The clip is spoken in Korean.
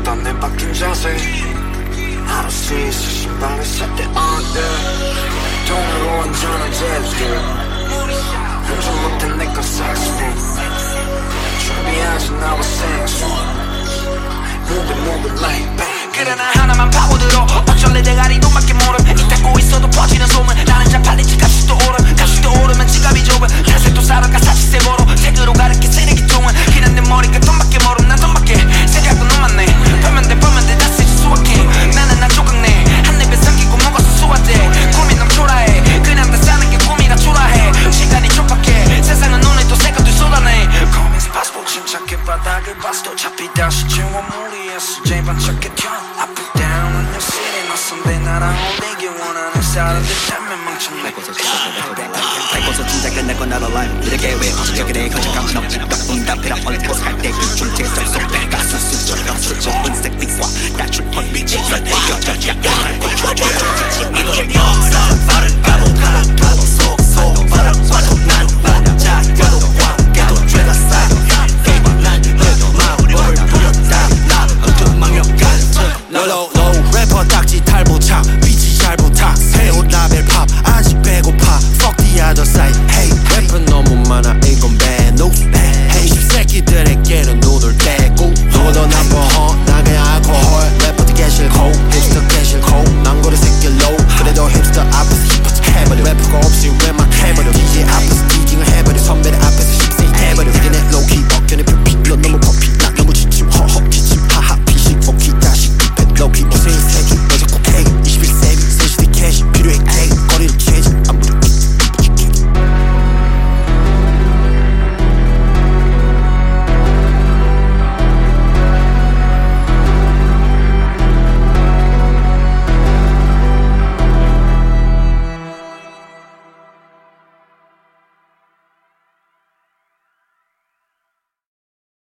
했던 내 바뀐 자세 하루 스위스 신발을 샀대 all day 돈으로 완전한 재즈 한줄 못해 내꺼 섹스풀 준비하지 나와 생수 Move it like bang 그래 난 하나만 파고들어 어쩔래 대가리도 맞게 모름 이따고 있어도 퍼지는 소문 나는 잘 팔리지 값이 오르면 지갑이 좁은 탈색도 살아가 사치세 벌어 색으로 가르게 쓰레기 통은 그냥 내 머리가 돈밖에 모름 난 돈밖에 생각도 너무 많네 벌면 돼 다 쓰지 수확해 나는 나 조각내 한 입에 삼키고 먹어서 수화돼 꿈이 너무 초라해 그냥 다 사는 게 꿈이라 초라해 시간이 촉박해 세상은 오늘도 새 것들 쏟아내 Come as possible 침착해 바닥을 봤어 어차피 다시 채워 무리했어 제일 반짝해 튀어 Up and down on your city 낯선 데 나랑 어울리기 원하는 사람들 때문에 망쳤네 밟고서 진작 끝날 건 나로 라임 이렇게 왜 그래 거창감 넘치 떡분 담배라 얼고 살때 중체 쏙쏙 가스 수저가 좁은 색빛과 낮춘 헛빛이 널 대겨져 약간 이거는 역사 빠른 가보가